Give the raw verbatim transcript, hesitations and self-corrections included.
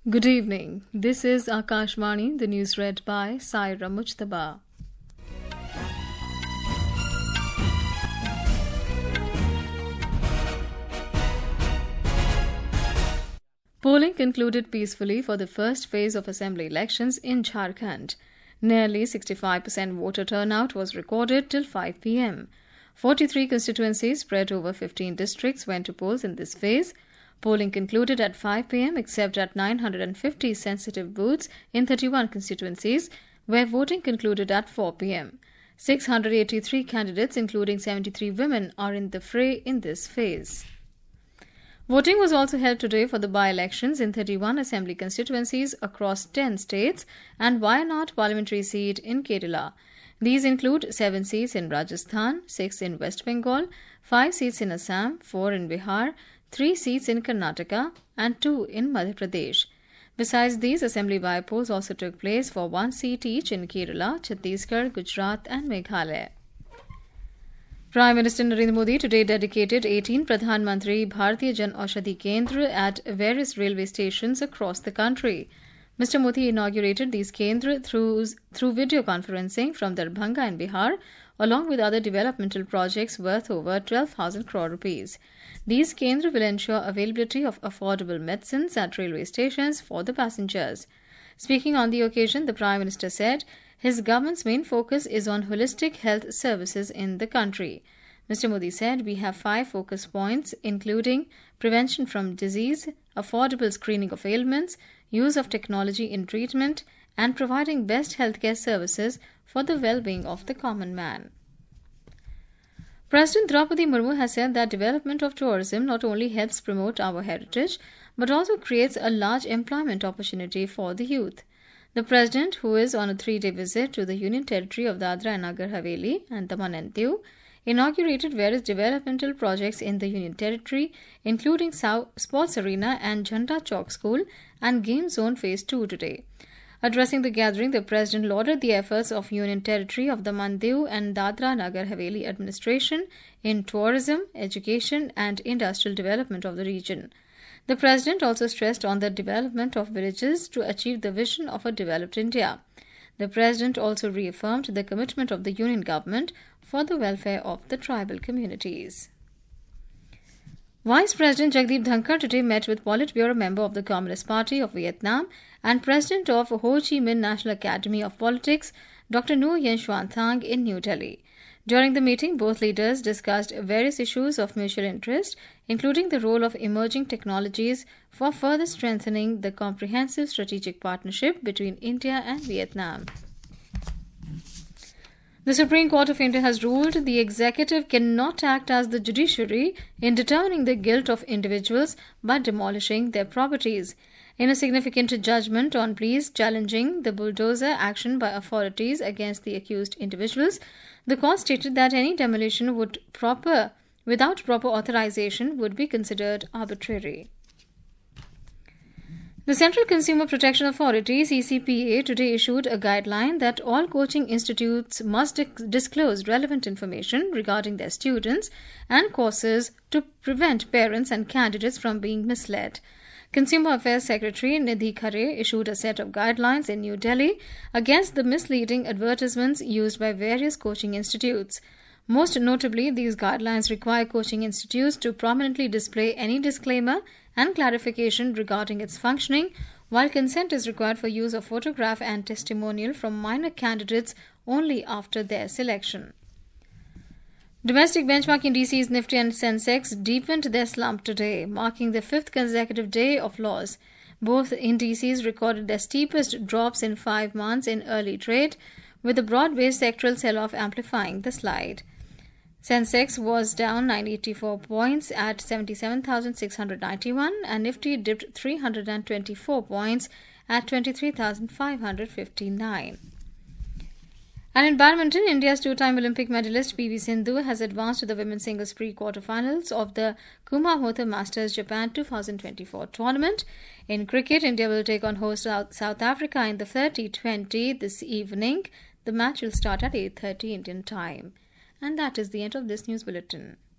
Good evening. This is Akashvani, the news read by Saira Mujtaba. Polling concluded peacefully for the first phase of assembly elections in Jharkhand. Nearly sixty-five percent voter turnout was recorded till five p m forty-three constituencies spread over fifteen districts went to polls in this phase. Polling concluded at five p m except at nine hundred fifty sensitive booths in thirty-one constituencies, where voting concluded at four p m six hundred eighty-three candidates, including seventy-three women, are in the fray in this phase. Voting was also held today for the by-elections in thirty-one assembly constituencies across ten states and Wayanad parliamentary seat in Kerala. These include seven seats in Rajasthan, six in West Bengal, five seats in Assam, four in Bihar, three seats in Karnataka, and two in Madhya Pradesh. Besides these, assembly by-polls also took place for one seat each in Kerala, Chhattisgarh, Gujarat, and Meghalaya. Prime Minister Narendra Modi today dedicated eighteen Pradhan Mantri Bharatiya Jan Aushadhi Kendra at various railway stations across the country. Mister Modi inaugurated these Kendra through, through video conferencing from Darbhanga in Bihar, along with other developmental projects worth over twelve thousand crore rupees. These Kendra will ensure availability of affordable medicines at railway stations for the passengers. Speaking on the occasion, the Prime Minister said his government's main focus is on holistic health services in the country. Mister Modi said we have five focus points, including prevention from disease, affordable screening of ailments, use of technology in treatment, and providing best healthcare services for the well-being of the common man. President Draupadi Murmu has said that development of tourism not only helps promote our heritage, but also creates a large employment opportunity for the youth. The President, who is on a three-day visit to the Union Territory of Dadra and Nagar Haveli and Daman and Diu, inaugurated various developmental projects in the Union Territory, including South Sports Arena and Jhanda Chowk School and Game Zone Phase two today. Addressing the gathering, the President lauded the efforts of Union Territory of Daman Diu and Dadra Nagar Haveli administration in tourism, education, and industrial development of the region. The President also stressed on the development of villages to achieve the vision of a developed India. The President also reaffirmed the commitment of the Union government for the welfare of the tribal communities. Vice President Jagdeep Dhankar today met with Politburo member of the Communist Party of Vietnam and President of Ho Chi Minh National Academy of Politics, Doctor Nguyen Xuan Thang, in New Delhi. During the meeting, both leaders discussed various issues of mutual interest, including the role of emerging technologies for further strengthening the comprehensive strategic partnership between India and Vietnam. The Supreme Court of India has ruled the executive cannot act as the judiciary in determining the guilt of individuals by demolishing their properties. In a significant judgment on pleas challenging the bulldozer action by authorities against the accused individuals, the court stated that any demolition would proper, without proper authorization would be considered arbitrary. The Central Consumer Protection Authority, C C P A, today issued a guideline that all coaching institutes must disclose relevant information regarding their students and courses to prevent parents and candidates from being misled. Consumer Affairs Secretary Nidhi Khare issued a set of guidelines in New Delhi against the misleading advertisements used by various coaching institutes. Most notably, these guidelines require coaching institutes to prominently display any disclaimer and clarification regarding its functioning, while consent is required for use of photograph and testimonial from minor candidates only after their selection. Domestic benchmark indices Nifty and Sensex deepened their slump today, marking the fifth consecutive day of loss. Both indices recorded their steepest drops in five months in early trade, with the broad-based sectoral sell-off amplifying the slide. Sensex was down nine hundred eighty-four points at seventy-seven thousand six hundred ninety-one and Nifty dipped three hundred twenty-four points at twenty-three thousand five hundred fifty-nine. And in badminton, India's two-time Olympic medalist P V Sindhu has advanced to the women's singles pre-quarterfinals of the Kumamoto Masters Japan twenty twenty-four tournament. In cricket, India will take on host South Africa in the third T twenty this evening. The match will start at eight thirty Indian time. And that is the end of this news bulletin.